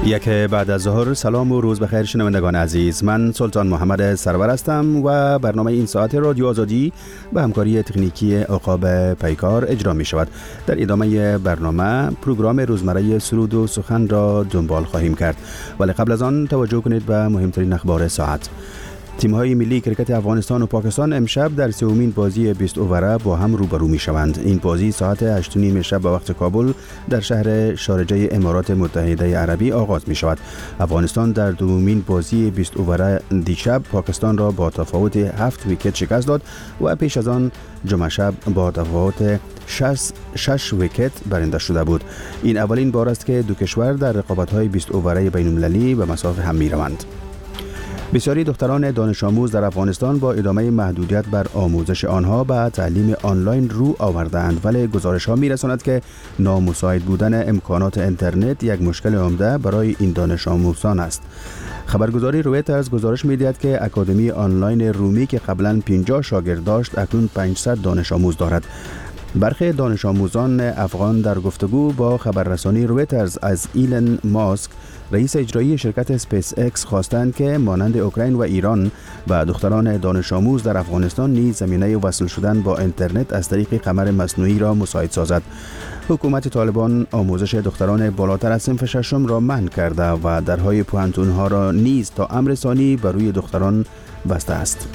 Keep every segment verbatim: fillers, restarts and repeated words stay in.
یک بعد از ظهر. سلام و روز بخیر شنوندگان عزیز، من سلطان محمد سرور هستم و برنامه این ساعت رادیو آزادی به همکاری تکنیکی عقاب پیکار اجرا می شود. در ادامه برنامه پروگرام روزمره سرود و سخن را دنبال خواهیم کرد، ولی قبل از آن توجه کنید به مهمترین اخبار ساعت. تیم‌های ملی کرکت افغانستان و پاکستان امشب در سومین بازی بیست اووره با هم روبرو می‌شوند. این بازی ساعت هشت و نیم شب به وقت کابل در شهر شارجه امارات متحده عربی آغاز می‌شود. افغانستان در دومین بازی بیست اووره دیشب پاکستان را با تفاوت هفت ویکت شکست داد و پیش از آن جمعه شب با تفاوت شش ویکت برنده شده بود. این اولین بار است که دو کشور در رقابت‌های بیست اووره بین‌المللی به مساف هم می‌روند. بسیاری دختران دانش آموز در افغانستان با ادامه محدودیت بر آموزش آنها به تعلیم آنلاین رو آوردند، ولی گزارش ها می رساند که نامساعد بودن امکانات اینترنت یک مشکل عمده برای این دانش آموزان است. خبرگزاری رویترز گزارش می دهد که اکادمی آنلاین رومی که قبلا پنجاه شاگرد داشت اکنون پانصد دانش آموز دارد. برخی دانش آموزان افغان در گفتگو با خبررسانی رویترز از ایلن ماسک، رئیس اجرایی شرکت اسپیس اکس، خواستند که مانند اوکراین و ایران و دختران دانش آموز در افغانستان نیز زمینه وصل شدن با اینترنت از طریق قمر مصنوعی را مساعد سازد. حکومت طالبان آموزش دختران بالاتر از صنف ششم را منع کرده و درهای پوهنتون‌ها را نیز تا امر ثانی بر روی دختران بسته است.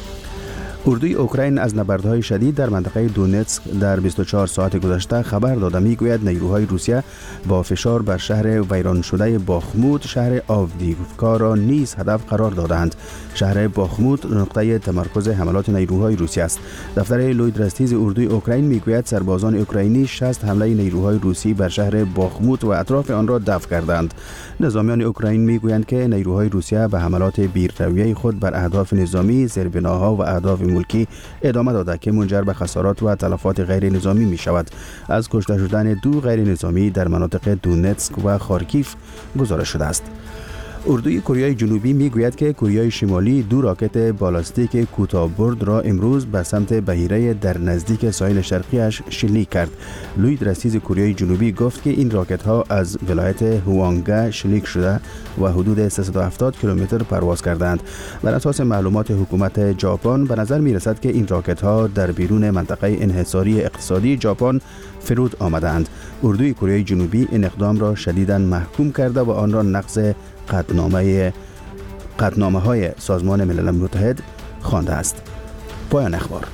اردوی اوکراین از نبردهای شدید در منطقه دونتسک در بیست و چهار ساعت گذشته خبر داده. میگوید نیروهای روسیه با فشار بر شهر ویران شده باخموت شهر آودیوکا را نیز هدف قرار دادند. شهر باخموت نقطه تمرکز حملات نیروهای روسیه است. دفتر لویدرستیز اردوی اوکراین میگوید سربازان اوکراینی شصت حمله نیروهای روسی بر شهر باخموت و اطراف آن را دفع کردند. نظامیان اوکراین میگویند که نیروهای روسیه به حملات بی‌رویه خود بر اهداف نظامی، زیربناها و اهداف ملکی ادامه داده که منجر به خسارات و تلفات غیر نظامی می شود. از کشته شدن دو غیر نظامی در مناطق دونتسک و خارکیف گزارش شده است. اردوی کره جنوبی میگوید که کره شمالی دو راکت بالاستیک کوتاه‌برد را امروز به سمت بحیره در نزدیک ساحل شرقیش شلیک کرد. لویدرستیز کره جنوبی گفت که این راکت ها از ولایت هوانگه شلیک شده و حدود سیصد و هفتاد کیلومتر پرواز کردند. بر اساس معلومات حکومت ژاپن به نظر می رسد که این راکت ها در بیرون منطقه انحصاری اقتصادی ژاپن فرود آمدند. اردوی کره جنوبی این اقدام را شدیداً محکوم کرده و آن را نقض قطعنامه قطعنامه های سازمان ملل متحد خوانده است. پایان اخبار.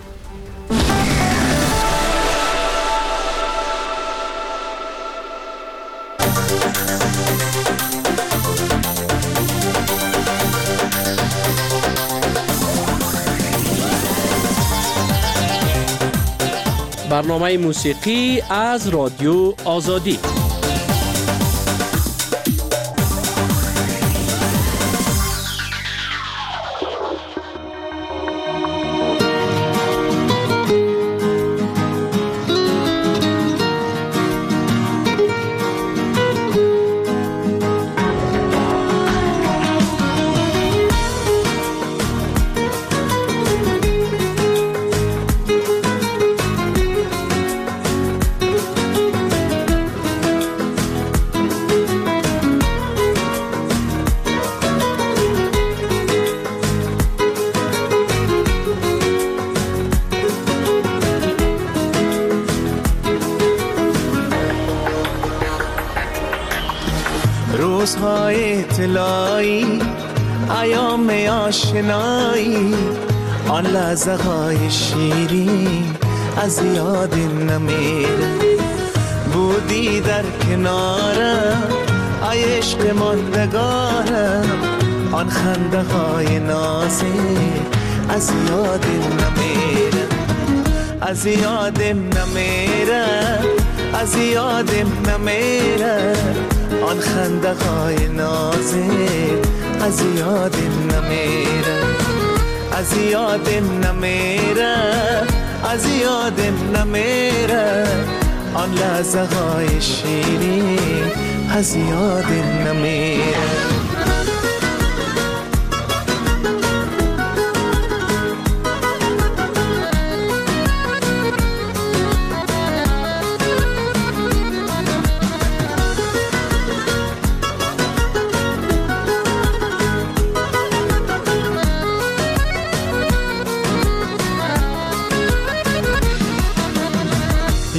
برنامه موسیقی از رادیو آزادی. روزهای طلایی، ایام آشنایی، آن لحظه های شیرین از یاد نمیره. بودی در کنارم ای عشق ماندگارم، آن خنده های نازک از یاد نمیره. از یادم نمیره، از یادم نمیره، آن خنده های نازک از یادم نمیره. از یادم نمیره، از یادم نمیره، آن لحظه های شیرین از یادم نمیره.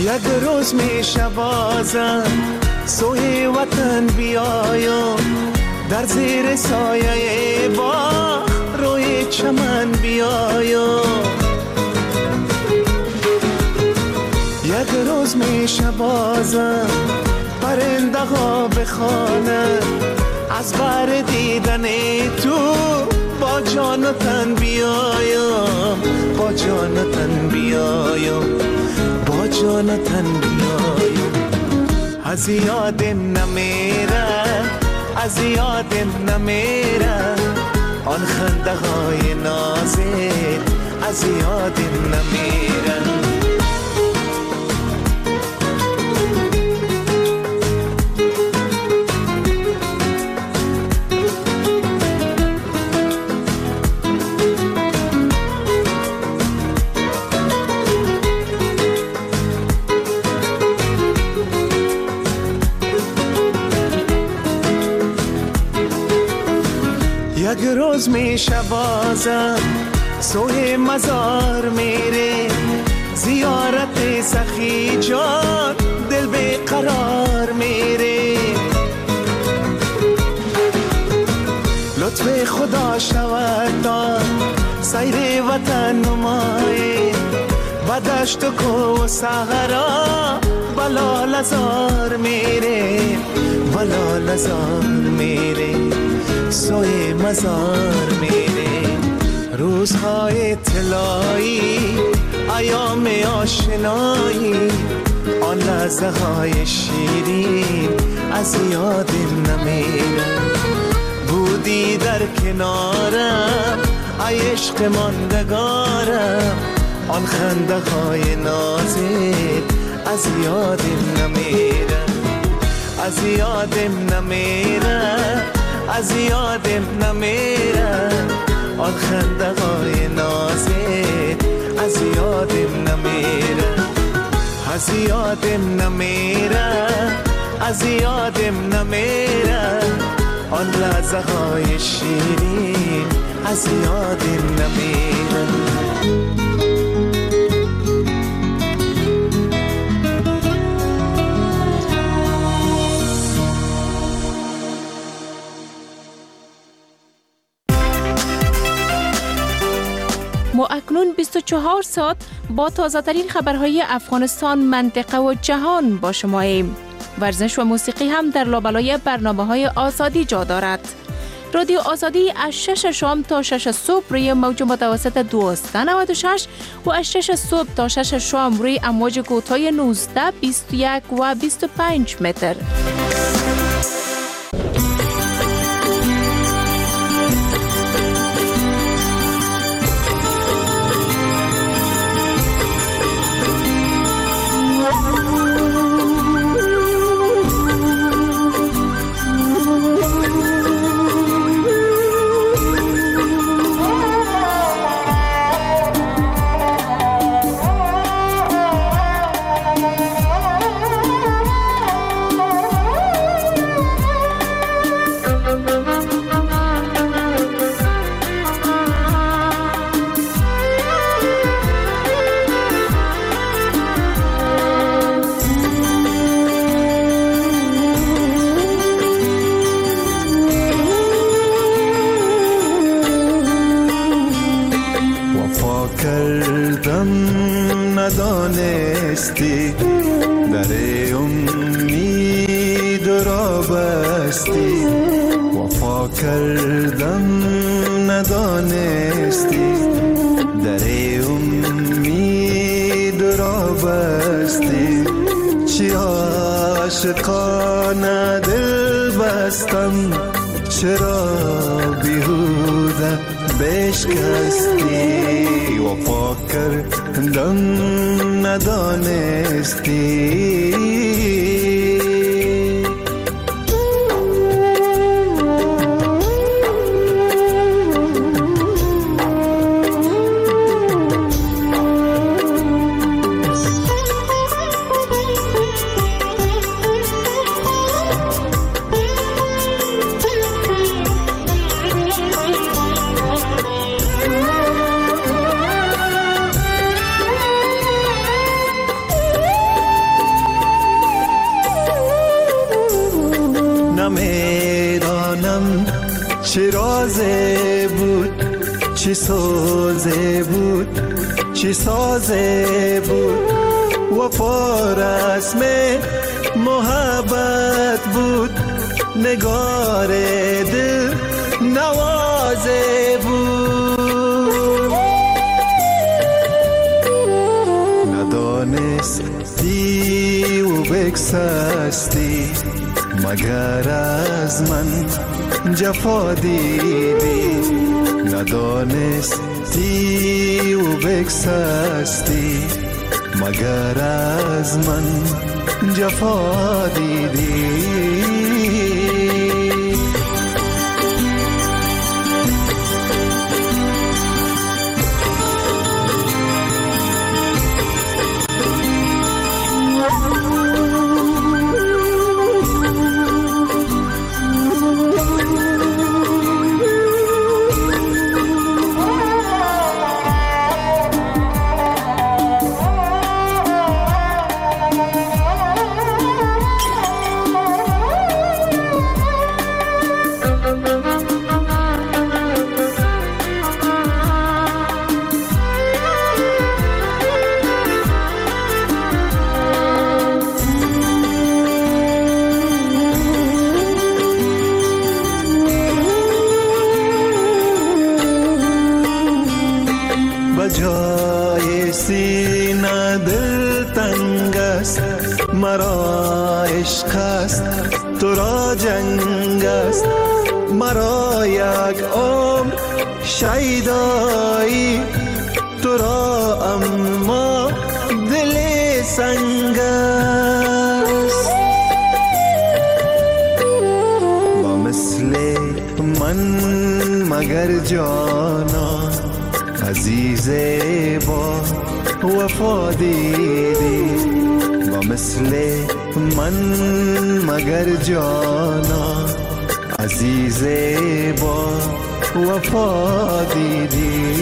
یک روز میشه بازم سوی وطن بیایم، در زیر سایه باغ روی چمن بیایم. یک روز میشه بازم پرنده ها بخوانند، از بر دیدن تو با جان و تن بیایم، با جان و تن بیایم، با جان و تن بیایم. از یادم نمیره، از یادم نمیره آن خنده های نازت، از یادم نمیره. یک روز میشه بازم سوی مزار میره، زیارت سخی جان دل به قرار میره. لطف خدا شود تا سیر وطن نمایی، بدشت و کو و صحرا بلا لزار میره، بلا لزار میره، سوی مزار میره. روزهای طلایی ایام آشنایی، آن لحظه های شیرین از یادم نمیره. بودی در کنارم ای عشق ماندگارم، آن خنده های نازت از یادم نمیره، از یادم نمیره، از یادم نمیره آن خنده های نازت از یادم نمیره، از یادم نمیره، از یادم نمیره آن لحظه های شیرین از یادم نمیره. ما اکنون بیست و چهار ساعت با تازه ترین خبرهای افغانستان، منطقه و جهان با شماییم. ورزش و موسیقی هم در لابلای برنامه‌های آزادی جا دارد. رادیو آزادی از شش شام تا شش صبح روی موج متوسط دویست و نود و شش و از شش صبح تا شش شام روی امواج کوتاه نوزده، بیست و یک و بیست و پنج متر. ندانستی در امید را بستی، وفا کردم ندانستی در امید را بستی. چی عاشقانه دل بستم، چرا بیهوده بشکستی، وفا کردم ندانستی. چی سوزه بود چی سازه بود وفا رسم محبت بود نگار دل نوازه بود ندانستی و بگسستی مگر از من جفا دیدی ندانستی و بگسستی مگر از من جفا دیدی جای سینه دل تنگ است مرا عشق است تو را جنگ است مرا یک عمر شیدایی تو را اما دل سنگ است با مثل من مگر جانا عزیز با وفا دیدی با مثل من مگر جانا عزیز با وفا دیدی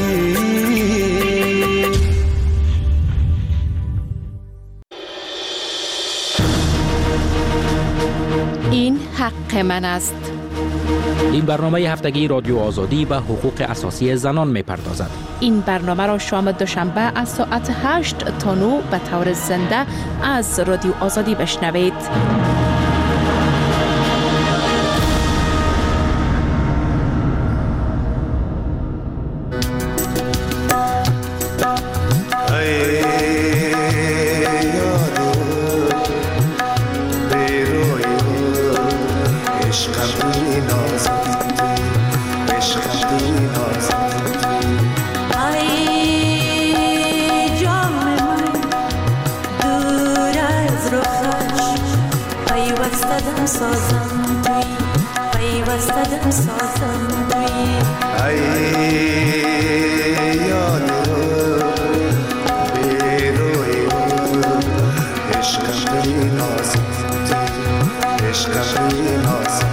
این حق من است. این برنامه هفتگی رادیو آزادی به حقوق اساسی زنان می‌پردازد. این برنامه را شام دوشنبه از ساعت هشت تا نه به طور زنده از رادیو آزادی بشنوید. سازم توی پیوستدم سازم توی ای یادو بیروی عشقم بی نازم توی عشقم بی نازم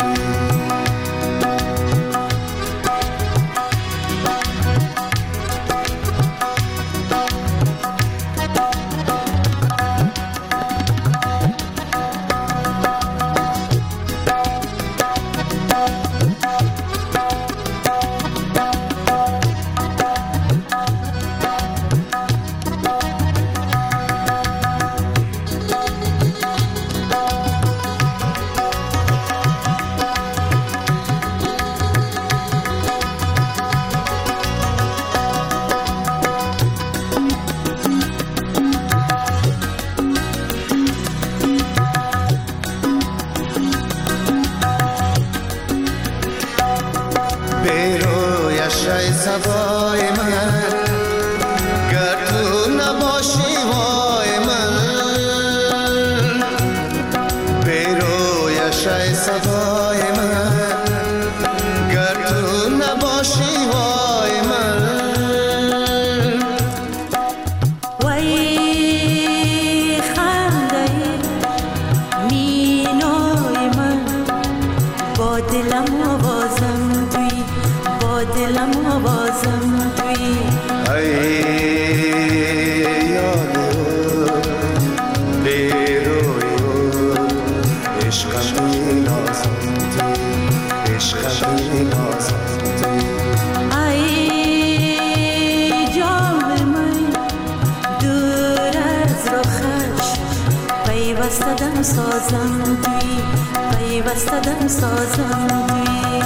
سوای من گر تو نباشی وای من بیرویش ای سوای من گر تو نباشی وای من وای خنده مینای من با دلم آوازم توی با دلم آوازم توی ای یادو بیروی عشقم بی نازم توی عشقم بی نازم توی ای دم سازم توی پیوسته دم سازم توی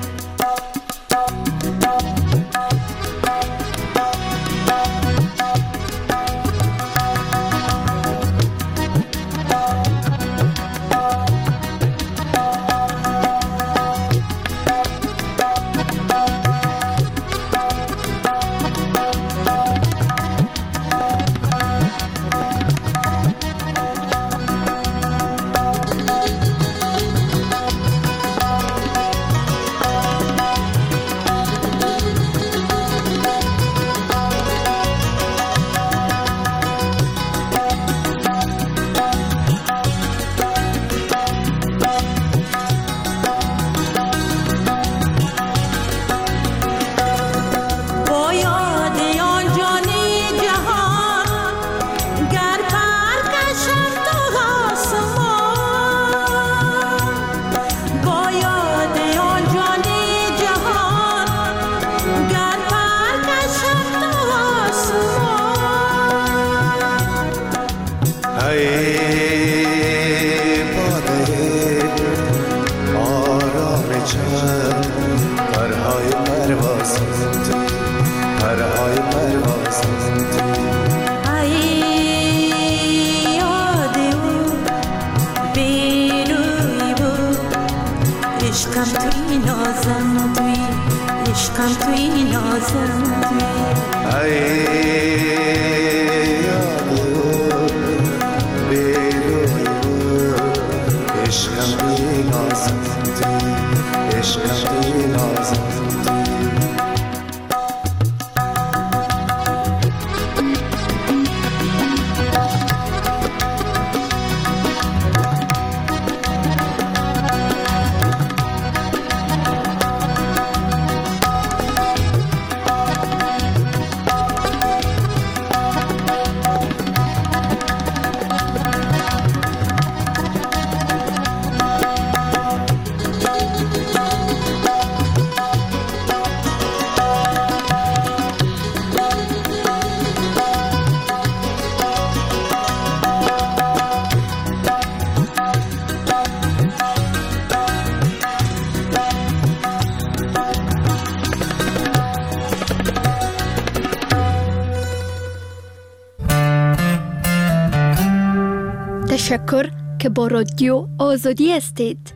تشکر که با رادیو آزادی هستید.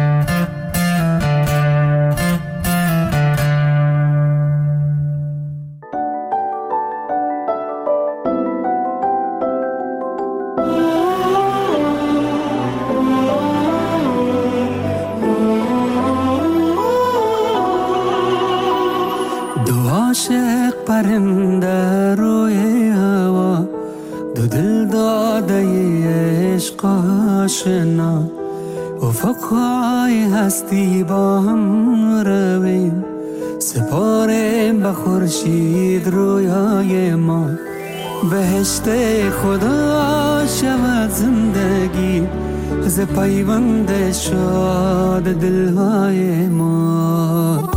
دو عاشق پرنده روی هوا، دو دل داده عشق آشنا، افقهای هستی با هم رویم، سپاریم به خورشید رویای ما. بهشت خدا شود زندگی ز پیوند شاد دلهای ما.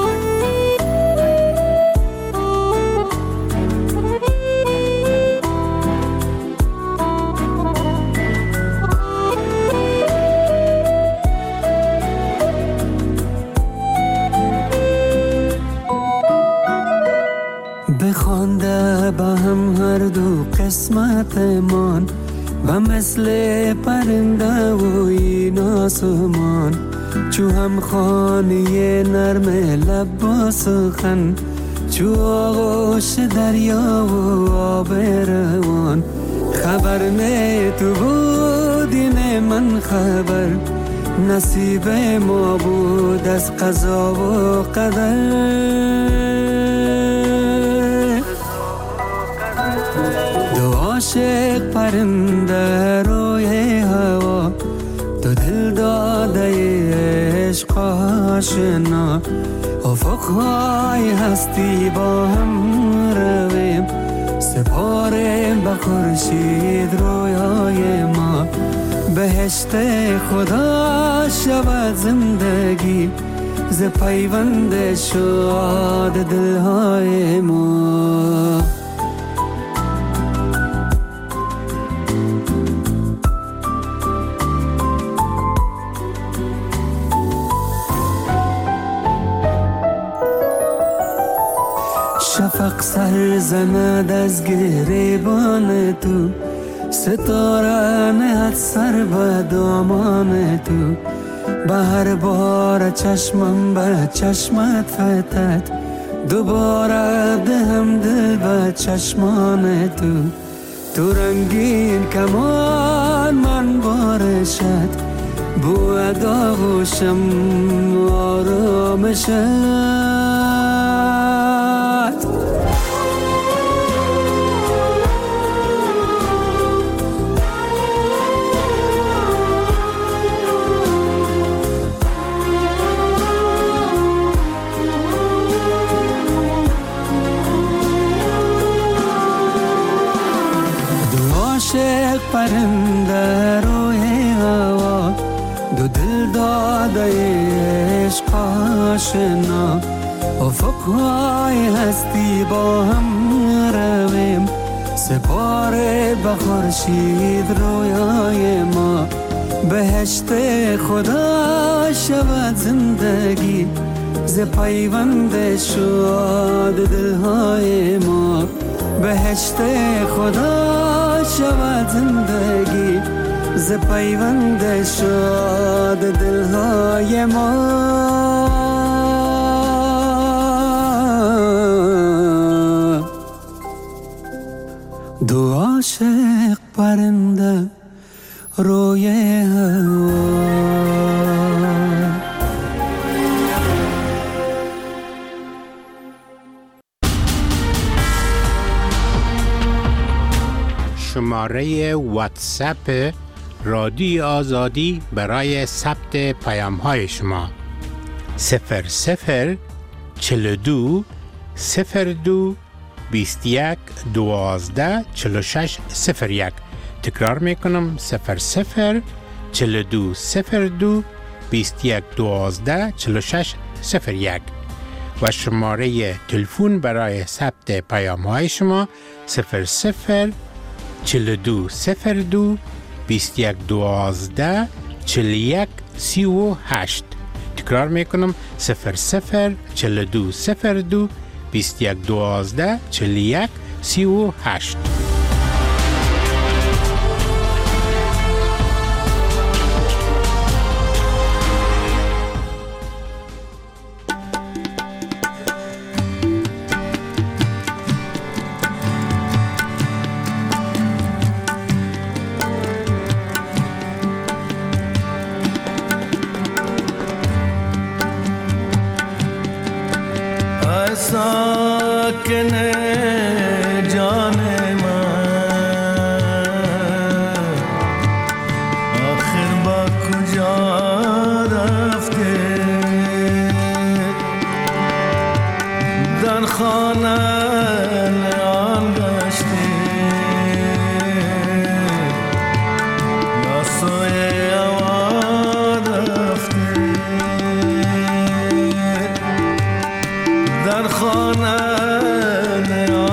بخوانده با هم هر دو قسمت من، و مثل پرنده و این آسمان، چو هم خانه نرم لب با سخن، چو آغوش دریا و آب روان. خبر نه تو بودی نه من خبر، نصیب ما بود از قضا و قدر. عاشق پرنده روی هوا، دو دل داده عشق آشنا، افقهای هستی با هم رویم، سپاریم به خورشید رویای ما. بهشت خدا شود زندگی ز پیوند شاد دلهای ما. شفق سر زند از گریبان تو، ستاره نهد سر به دامان تو. به هر بار چشمم به چشمت فتد، دوباره دهم دل به چشمان تو. تو رنگین کمان من بارشت، بو داغوشم آرامشت. عاشق پرنده روی هوا، دو دل داده عشق آشنا. افقهای هستی با هم رویم، سپاره به خورشید رویای ما. بهشت خدا شود زندگی، ز پیوند شاد دلهای ما. بهشت خدا شود زندگی، ز پیوند شاد دلهای ما. دو عاشق پرنده روی هوا. شماره واتساپ رادیو آزادی برای ثبت پیام های شما صفر صفر چل دو صفر دو بیست یک دوازده چل شش صفر یک. تکرار میکنم صفر صفر چل دو صفر دو بیست یک دوازده چل شش صفر یک. و شماره تلفن برای ثبت پیام های شما صفر صفر چل دو صفر دو بیست یک دوازده چل یک سی و هشت. تکرار میکنم صفر صفر چل دو صفر دو بیست یک دوازده چل یک سی و هشت. ساکن جان من آخر با کجا رفته؟ در خانه آن گشته یا سوی هوا رفته؟ در خانه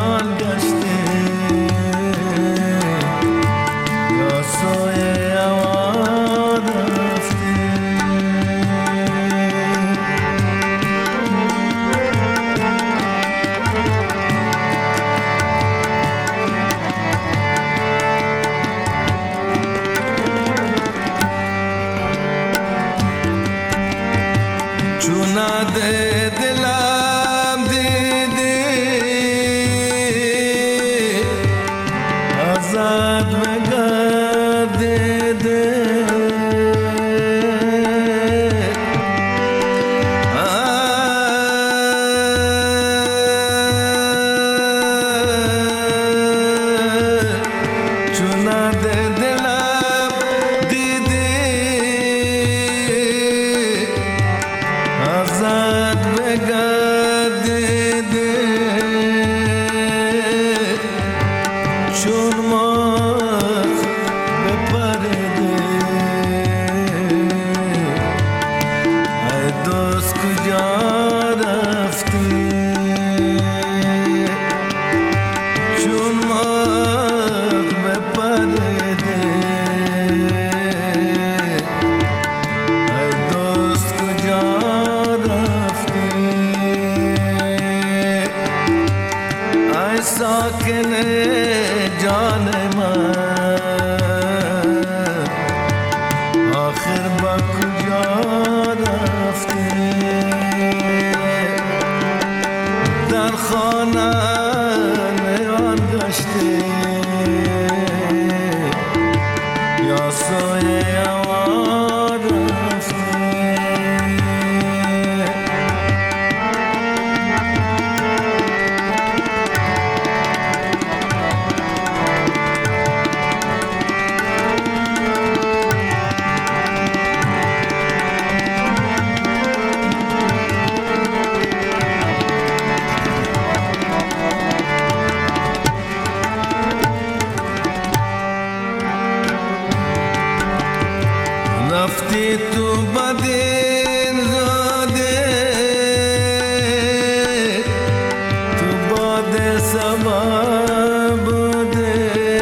ساکن جان من آخر با کجا رفتی در خانه نیان گشتی یا سوی یوان رفتی رفتی تو بدین زاده تو باد سبا بوده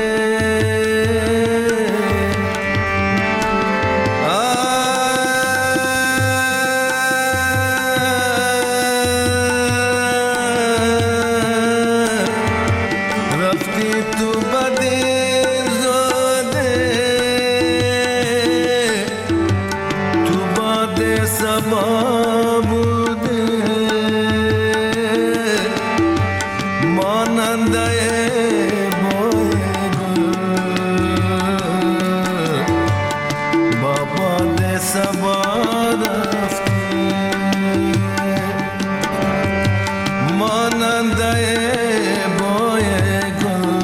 رفتی تو بدین زاده سبا بوده ماننده بوی گل با باد سبا رفتی ماننده بوی گل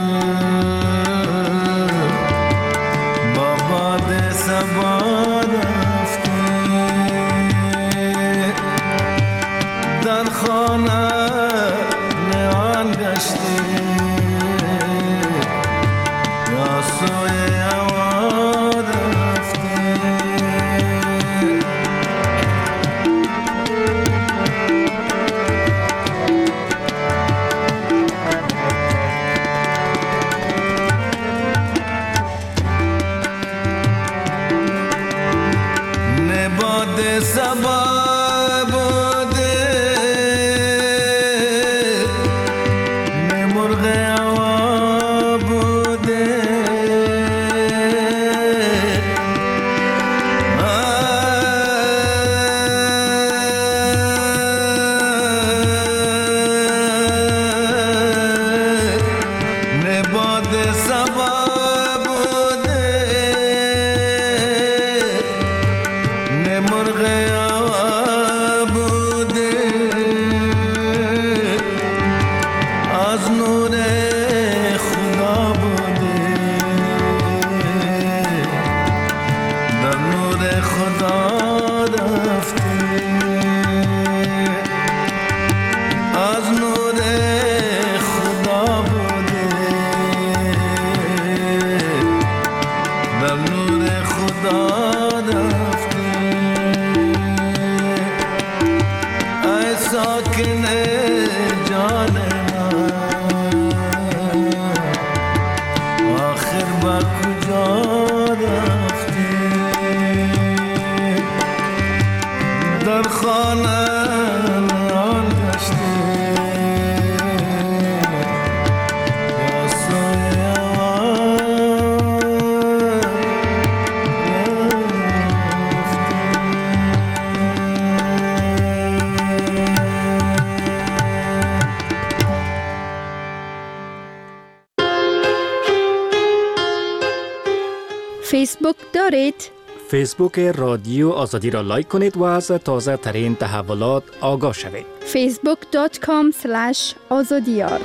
با باد سبا در خانه نیان گشتی یا سوی یوان رفتی نباد سبا فیسبوک دارید؟ فیسبوک رادیو آزادی را لایک کنید و از تازه ترین تحولات آگاه شوید. فیسبوک دات کام اسلش آزادیار.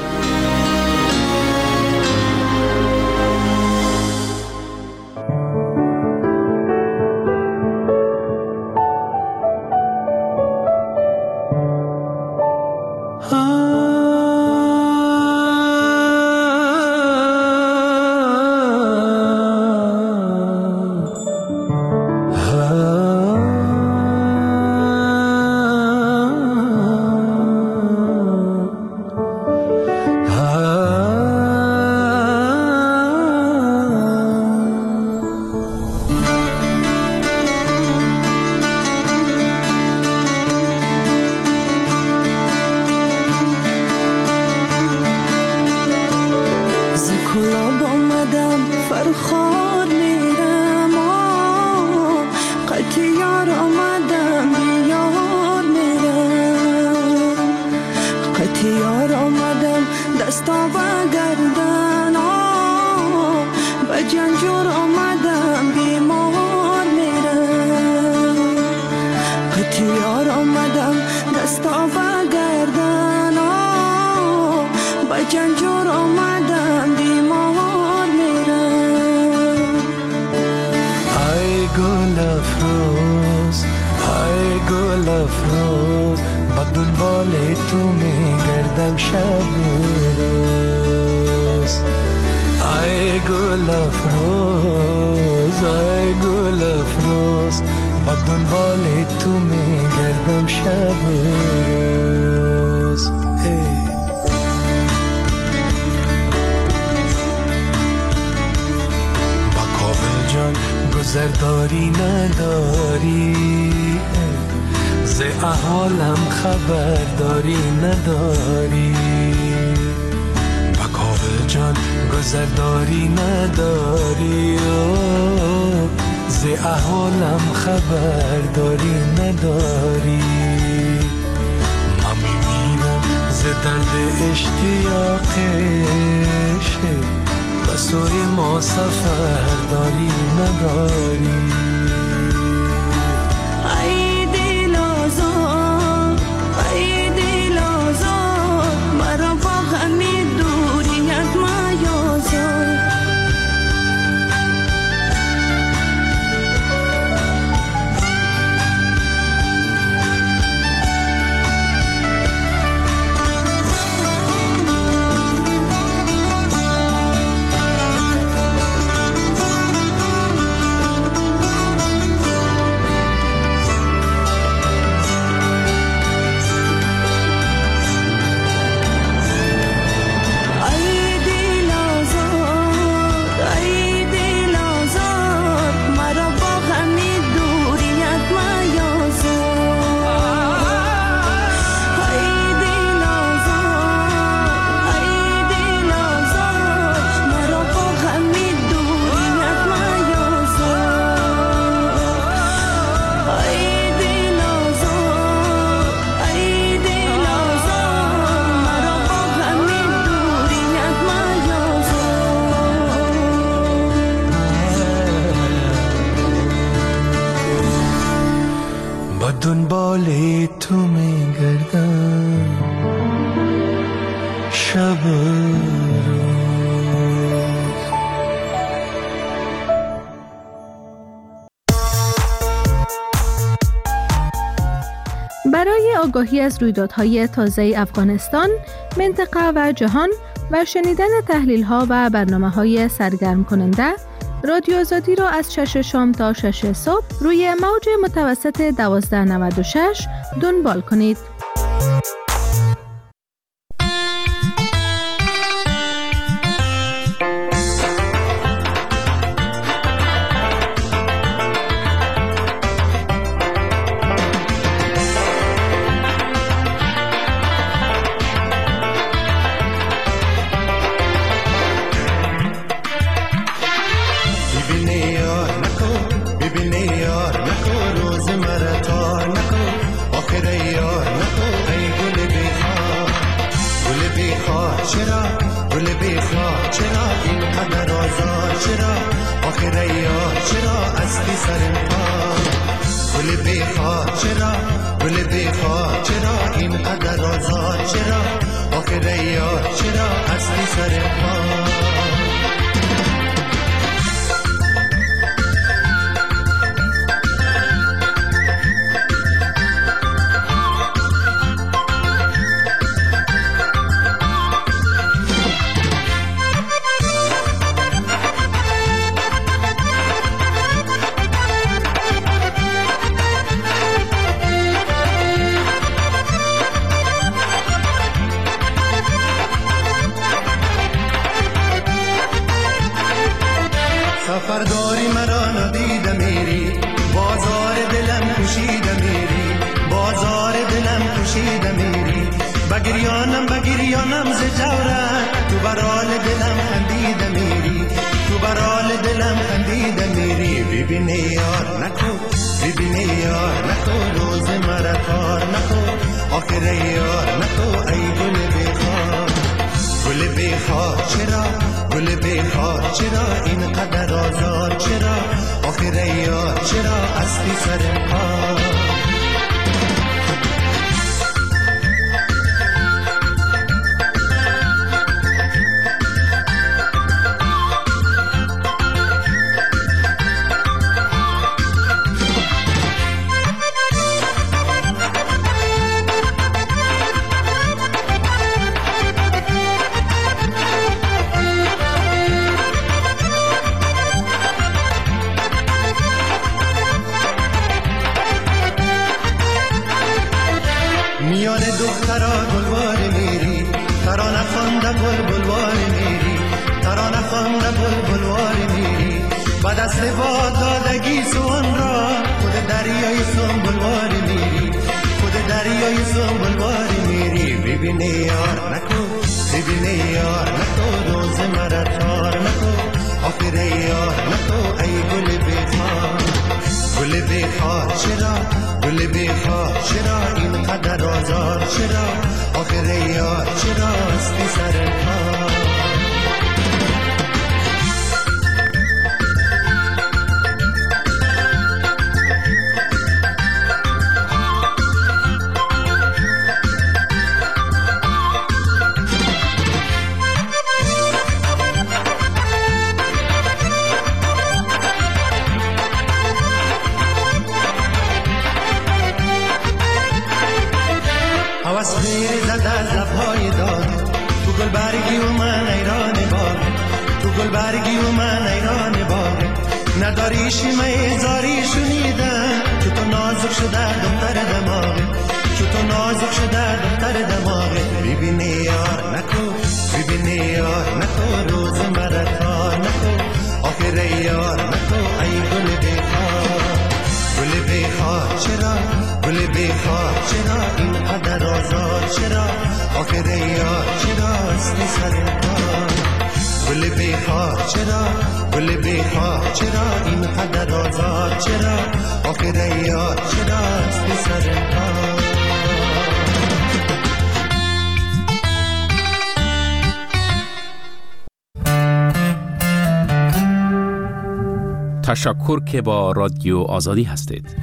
خور میرم قطع یار آمدم بیار میرم قطع یار آمدم دستا و گردن به جنجور آمدم بیمار میرم قطع یار آمدم دستا و گردن به جنجور آمدم بیمار میرم ای گل افروز ای گل افروز با دنبال تو میگردم شب روز ای گل افروز ای گل افروز با دنبال تو میگردم شب روز با کابل جان گذرداری نداری ز احوالم خبرداری نداری با کابل جان گذرداری نداری ز احوالم خبرداری نداری من میمیرم ز درد اشتیاقش به سوی ما سفرداری نداری ای دل آزاد ای دل آزاد مرا با همین دوریت میازاد دنبال تو میگردم شب روز برای آگاهی از رویدادهای تازه افغانستان، منطقه و جهان و شنیدن تحلیل‌ها و برنامه‌های سرگرم کننده، رادیو آزادی را از شش شام تا شش صبح روی موج متوسط دوازده نود و شش دنبال کنید. سفرداری مرا ندیده میری، بازار دلم کشیده میری، بازار دلم کشیده میری، بگریانم بگریانم ز جورت، تو برال دلم خندیده میری، تو برال دلم ببینه یار نکن، ببینه یار نکن، روز مرا تار نکن، آخر یار نکن ای گل بخار. گل بخار چرا، گل بخار چرا اینقدر آزار چرا، آخر یار چرا اصلی سر پا. میان دخترا گلوار میری، ترانه خوانده گل بلوار میری، ترانه خوانده گل بلوار میری. با دست باد دادگی سوان را خود دریای سنبلوار میری، خود دریای سنبلوار میری. ببینه یار نکن، ببینه یار نکن، روز مرا تار نکن، آخر یار نکن ای گل بخار. گل بخار چرا، گل بخار چرا اینقدر آزار چرا، آخر یار چرا استی سر پا. هوس غیر زده لبهای داده، تو گل برگی و من ایران باغ، تو گل برگی و من ایران باغ. نداری شیمه زاری شنیدن، چو تو نازک شده دختر دماغه، چو تو نازک شده دختر دماغه. ببینه یار نکن، ببینه یار نکن، روز مرا تار نکن، آخر یار نکن ای گل بخار. گل بخار چرا، گل بخار چرا اینقدر آزار چرا، آخر یار چرا استی سر پا. گل بخار چرا، گل بخار چرا اینقدر آزار چرا، آخر یار چرا استی سر پا. تشکر که با رادیو آزادی هستید.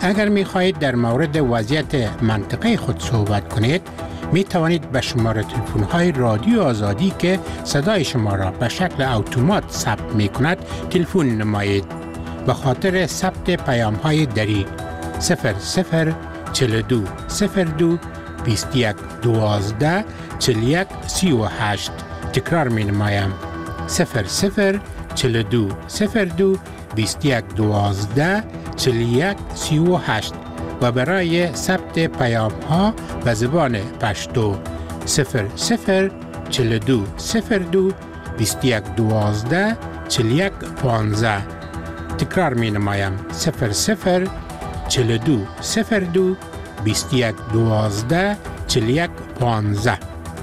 اگر می خواهید در مورد وضعیت منطقه خود صحبت کنید، می توانید به شماره تلفن های رادیو آزادی که صدای شما را به شکل اتومات ثبت می کند تلفن نمایید. به خاطر ثبت پیام های دری صفر صفر چهل و دو صفر دو بیست و یک دوازده چهل و یک سی و هشت. تکرار می نمایم صفر صفر چهل و دو صفر دو بیست و یک دوازده چهل و یک سی و هشت و برای ثبت پیام ها به زبان پشتو صفر صفر چهل و دو صفر دو بیست و یک دوازده چهل و یک پانزده. تکرار می نمایم صفر صفر چهل و دو صفر دو بیست و یک دوازده چهل و یک پانزده.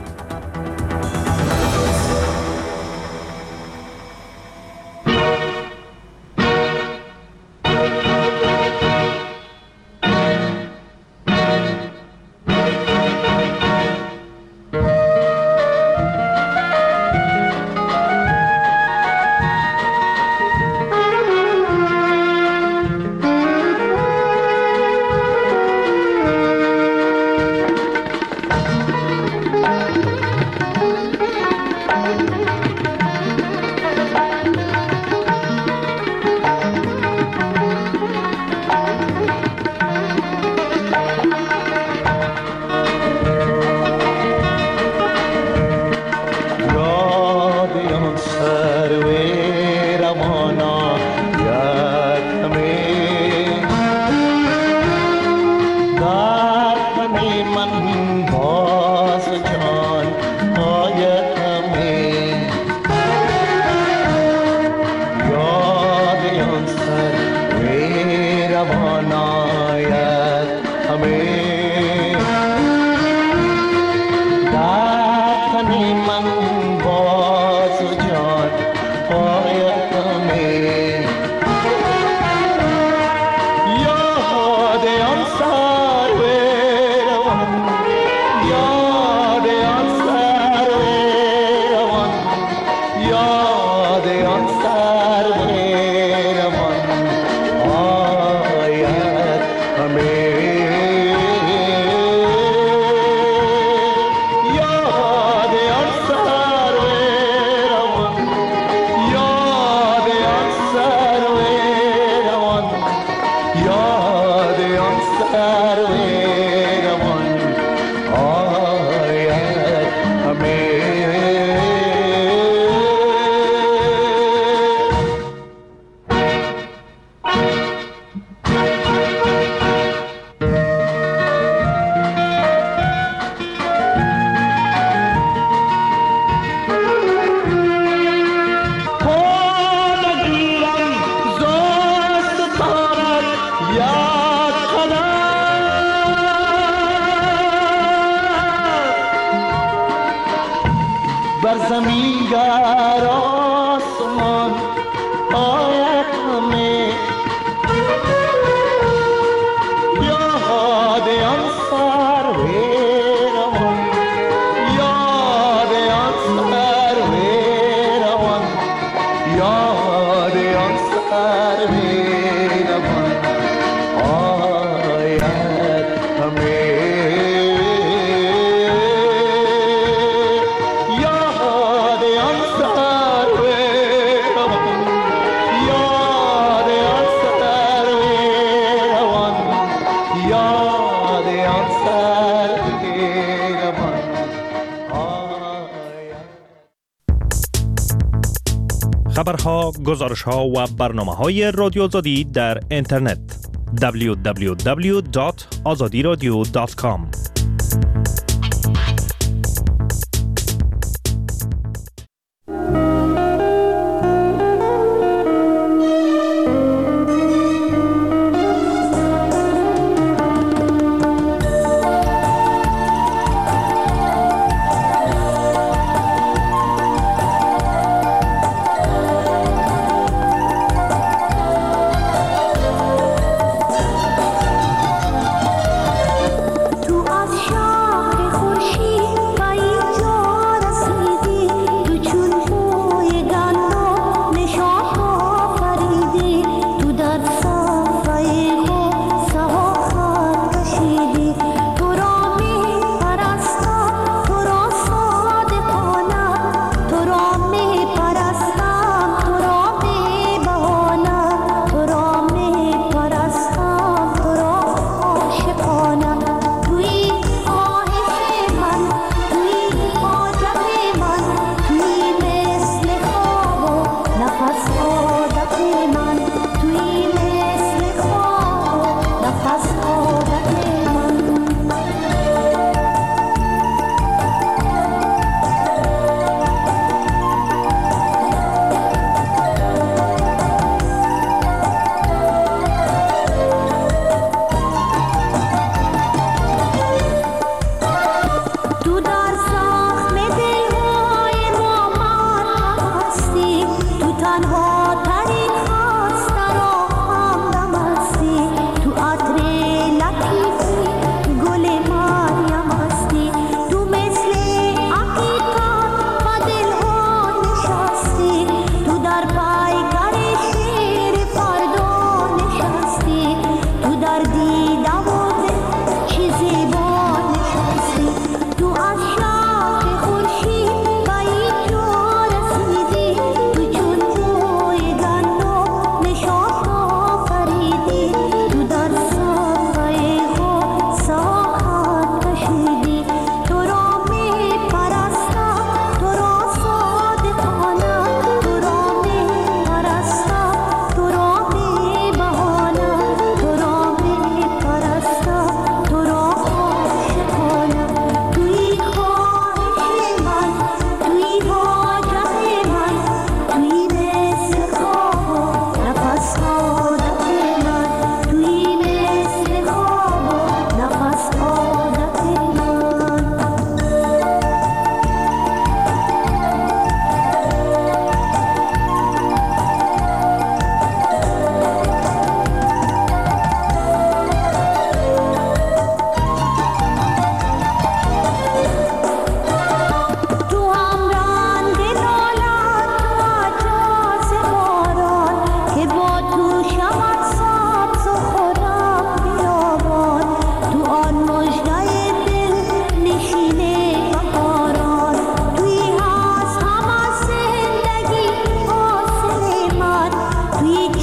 خبرها، گزارشها و برنامه‌های رادیو آزادی در اینترنت دبلیو دبلیو دبلیو دات آزادی رادیو دات کام. تو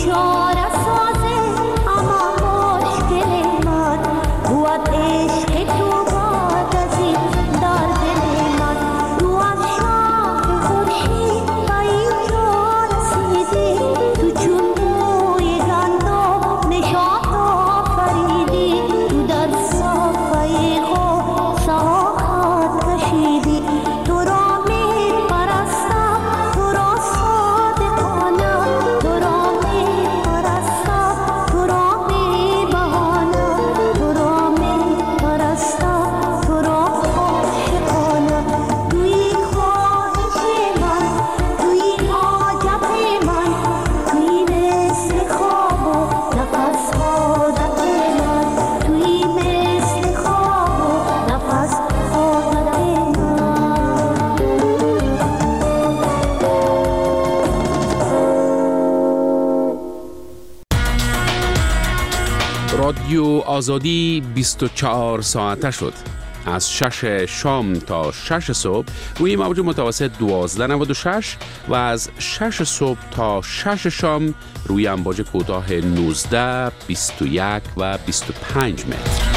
رادیو آزادی بیست و چهار ساعته شد. از شش شام تا شش صبح روی موج متوسط دوازده نود و شش و از شش صبح تا شش شام روی امواج کوتاه نوزده، بیست و یک و بیست و پنج متر.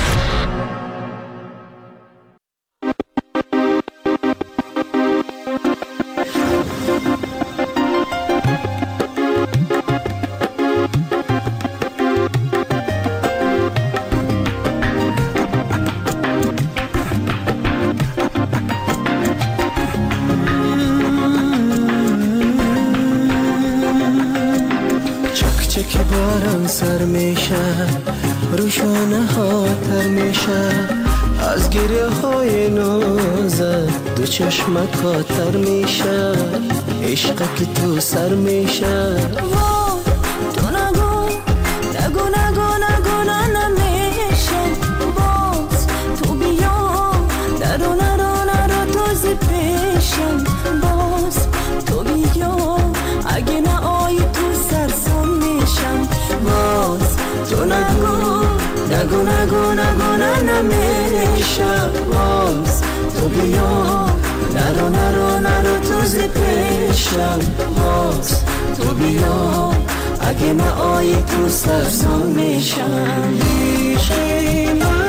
که بارم سر میشه روشانه ها تر میشه از گریه های نازت دو چشمت کاتر میشه عشق که تو سر میشه تو نگو نگو نگو نگو نمیشه باز تو بیا نرو نرو نرو تازه پیشم باز تو بیا اگه نه آی تو سرسام میشم باز تو نگو نگو نگو نگو نمیشه باز تو بیا نرو نرو نرو تازه پیشم باز تو بیا اگه نه آی تو سرسام میشم عشقی من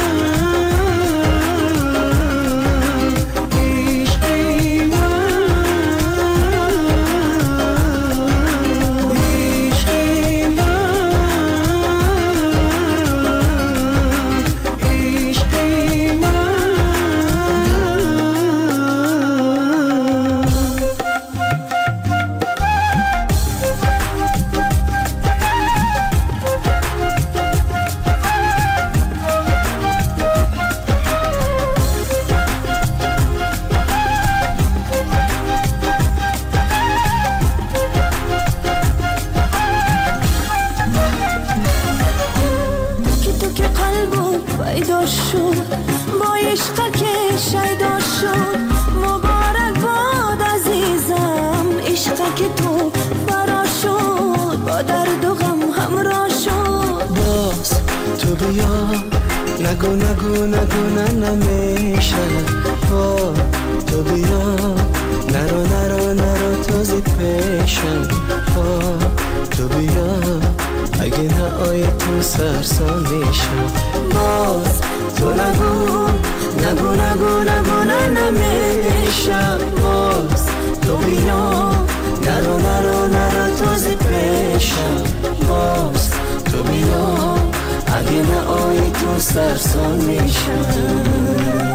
نگو نگو نگو نمیشه با تو بیا نرو نرو نرو تازه پیشم با تو بیا اگه نه آی تو سرسام میشم باز تو نگو نگو نگو نگو نمیشه باز تو بیا نرو نرو نرو تازه پیشم باز تو بیا اگه نه آی تو سرسام میشم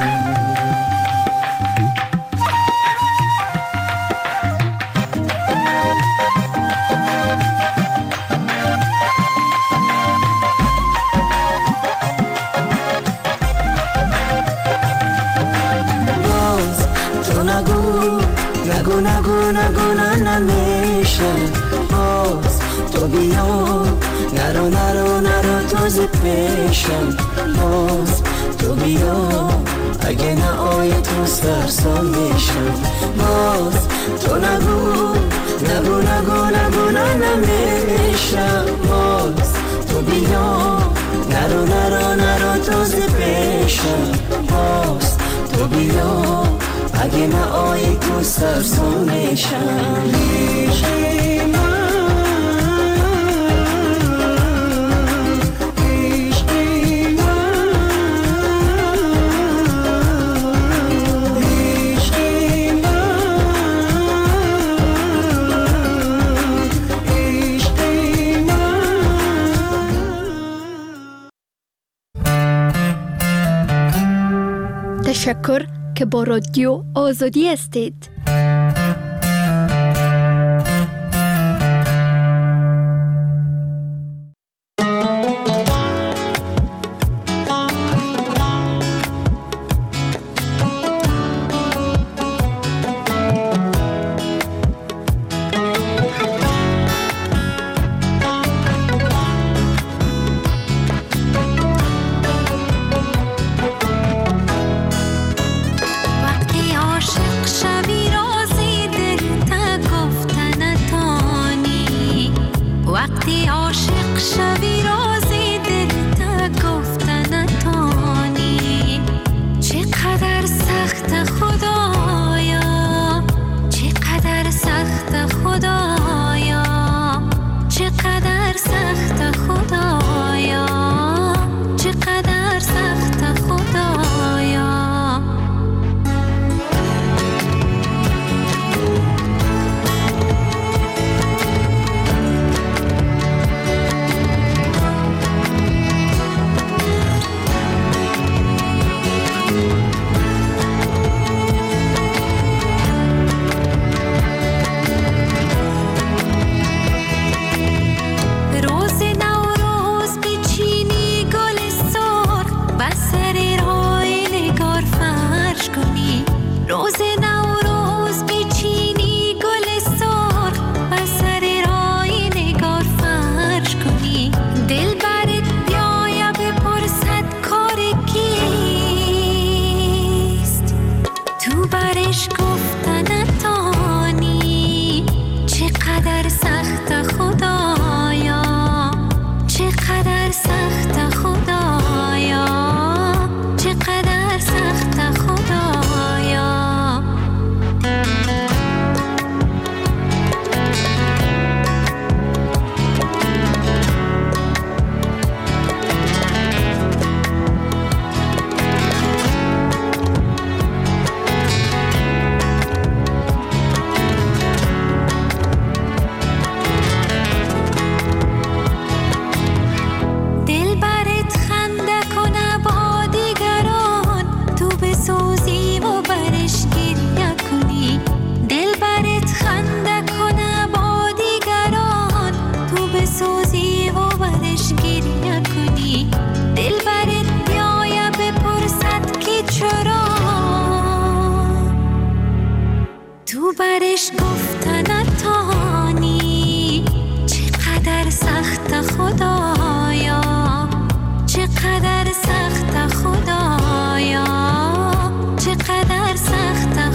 باز تو نگو نگو نگو نگو نمیشه باز تو بیا نرو نرو نرو تازه پیشم باز تو بیا اگه نه آی تو سرسام میشم باز تو نگو نگو نگو نگو نمیشه باز تو بیا نرو نرو نرو تازه پیشم باز تو بیا اگه نه آی تو سرسام میشم عشقی من تشکر که با رادیو آزادی هستید. برش گفتن نتانی، چقدر سخت خدایا، چقدر سخت خدایا، چقدر سخت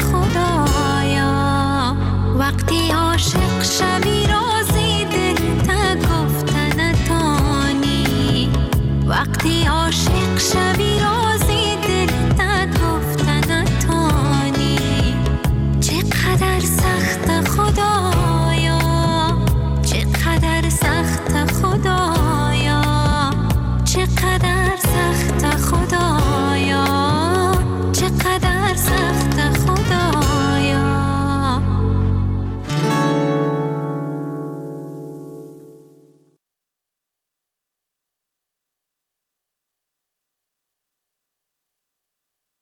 خدایا. وقتی عاشق شوی رازی دل تا گفتن نتانی، وقتی عاشق شوی رازی دل تا گفتن نتانی. چقدر سخت خدایا، چقدر سخت خدایا، چقدر سخت خدایا، چقدر سخت خدایا.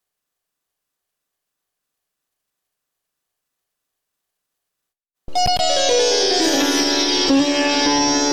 you